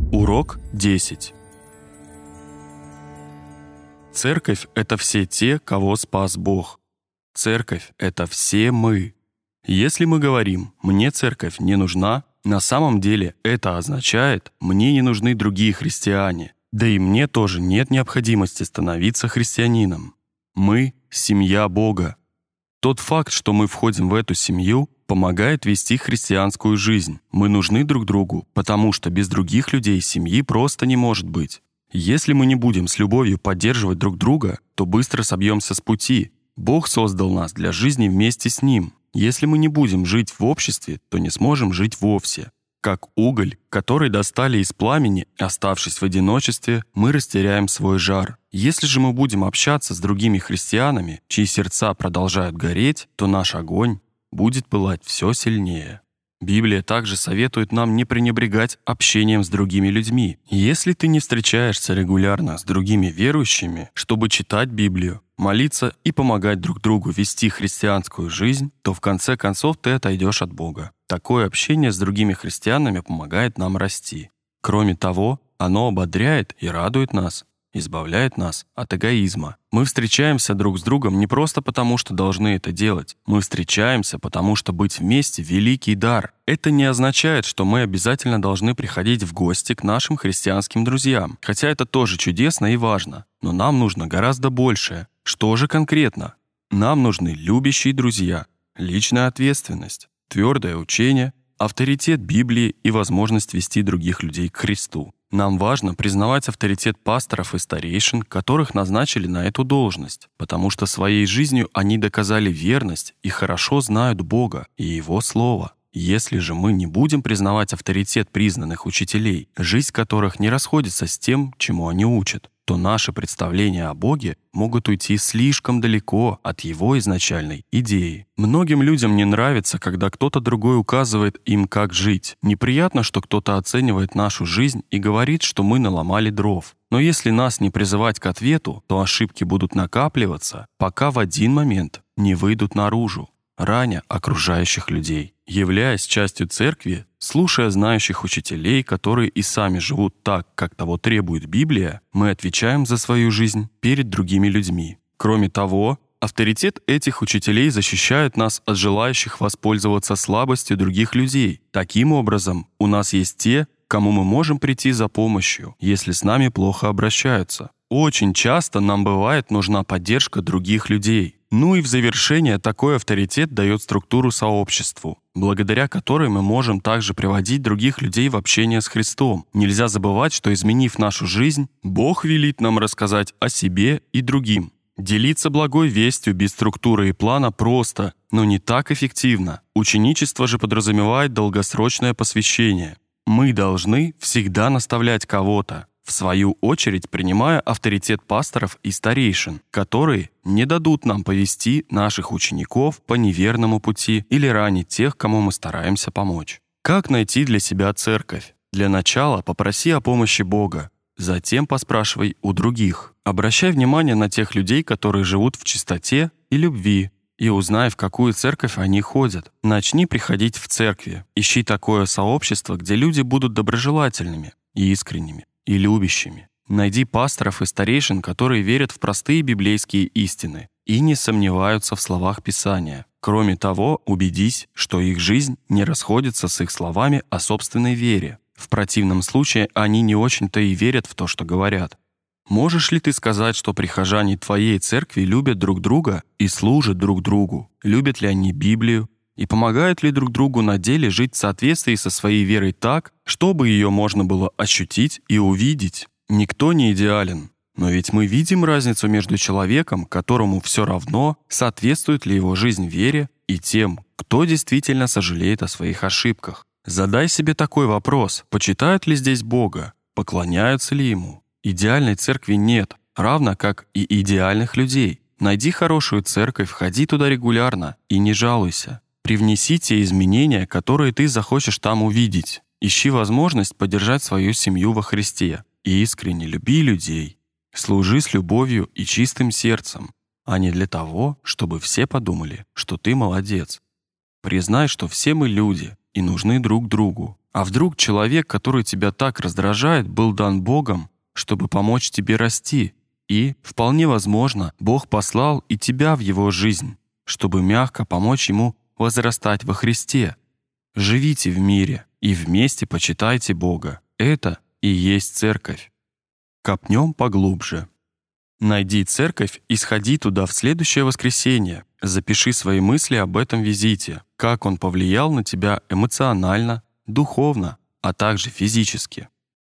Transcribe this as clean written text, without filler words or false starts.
Урок 10. Церковь — это все те, кого спас Бог. Церковь — это все мы. Если мы говорим «мне церковь не нужна», на самом деле это означает «мне не нужны другие христиане», да и мне тоже нет необходимости становиться христианином. Мы — семья Бога. Тот факт, что мы входим в эту семью, помогает вести христианскую жизнь. Мы нужны друг другу, потому что без других людей семьи просто не может быть. Если мы не будем с любовью поддерживать друг друга, то быстро собьемся с пути. Бог создал нас для жизни вместе с Ним. Если мы не будем жить в обществе, то не сможем жить вовсе. Как уголь, который достали из пламени, оставшись в одиночестве, мы растеряем свой жар. Если же мы будем общаться с другими христианами, чьи сердца продолжают гореть, то наш огонь будет пылать все сильнее. Библия также советует нам не пренебрегать общением с другими людьми. Если ты не встречаешься регулярно с другими верующими, чтобы читать Библию, молиться и помогать друг другу вести христианскую жизнь, то в конце концов ты отойдешь от Бога. Такое общение с другими христианами помогает нам расти. Кроме того, оно ободряет и радует нас, избавляет нас от эгоизма. Мы встречаемся друг с другом не просто потому, что должны это делать. Мы встречаемся, потому что быть вместе — великий дар. Это не означает, что мы обязательно должны приходить в гости к нашим христианским друзьям, хотя это тоже чудесно и важно. Но нам нужно гораздо большее. Что же конкретно? Нам нужны любящие друзья, личная ответственность, твердое учение, авторитет Библии и возможность вести других людей к Христу. Нам важно признавать авторитет пасторов и старейшин, которых назначили на эту должность, потому что своей жизнью они доказали верность и хорошо знают Бога и Его Слово. Если же мы не будем признавать авторитет признанных учителей, жизнь которых не расходится с тем, чему они учат, то наши представления о Боге могут уйти слишком далеко от Его изначальной идеи. Многим людям не нравится, когда кто-то другой указывает им, как жить. Неприятно, что кто-то оценивает нашу жизнь и говорит, что мы наломали дров. Но если нас не призывать к ответу, то ошибки будут накапливаться, пока в один момент не выйдут наружу, раня окружающих людей. Являясь частью церкви, слушая знающих учителей, которые и сами живут так, как того требует Библия, мы отвечаем за свою жизнь перед другими людьми. Кроме того, авторитет этих учителей защищает нас от желающих воспользоваться слабостью других людей. Таким образом, у нас есть те, к кому мы можем прийти за помощью, если с нами плохо обращаются. Очень часто нам бывает нужна поддержка других людей. Ну и в завершение такой авторитет дает структуру сообществу, благодаря которой мы можем также приводить других людей в общение с Христом. Нельзя забывать, что, изменив нашу жизнь, Бог велит нам рассказать о себе и другим. Делиться благой вестью без структуры и плана просто, но не так эффективно. Ученичество же подразумевает долгосрочное посвящение. Мы должны всегда наставлять кого-то, в свою очередь принимая авторитет пасторов и старейшин, которые не дадут нам повести наших учеников по неверному пути или ранить тех, кому мы стараемся помочь. Как найти для себя церковь? Для начала попроси о помощи Бога, затем поспрашивай у других. Обращай внимание на тех людей, которые живут в чистоте и любви, и узнай, в какую церковь они ходят. Начни приходить в церкви. Ищи такое сообщество, где люди будут доброжелательными и искренними, и любящими. Найди пасторов и старейшин, которые верят в простые библейские истины и не сомневаются в словах Писания. Кроме того, убедись, что их жизнь не расходится с их словами о собственной вере. В противном случае они не очень-то и верят в то, что говорят. Можешь ли ты сказать, что прихожане твоей церкви любят друг друга и служат друг другу? Любят ли они Библию? И помогают ли друг другу на деле жить в соответствии со своей верой так, чтобы ее можно было ощутить и увидеть? Никто не идеален, но ведь мы видим разницу между человеком, которому все равно, соответствует ли его жизнь вере, и тем, кто действительно сожалеет о своих ошибках. Задай себе такой вопрос: почитают ли здесь Бога, поклоняются ли Ему? Идеальной церкви нет, равно как и идеальных людей. Найди хорошую церковь, ходи туда регулярно и не жалуйся. Привнеси те изменения, которые ты захочешь там увидеть. Ищи возможность поддержать свою семью во Христе. И искренне люби людей. Служи с любовью и чистым сердцем, а не для того, чтобы все подумали, что ты молодец. Признай, что все мы люди и нужны друг другу. А вдруг человек, который тебя так раздражает, был дан Богом, чтобы помочь тебе расти? И, вполне возможно, Бог послал и тебя в его жизнь, чтобы мягко помочь ему возрастать во Христе. Живите в мире и вместе почитайте Бога. Это и есть церковь. Копнем поглубже. Найди церковь и сходи туда в следующее воскресенье. Запиши свои мысли об этом визите, как он повлиял на тебя эмоционально, духовно, а также физически.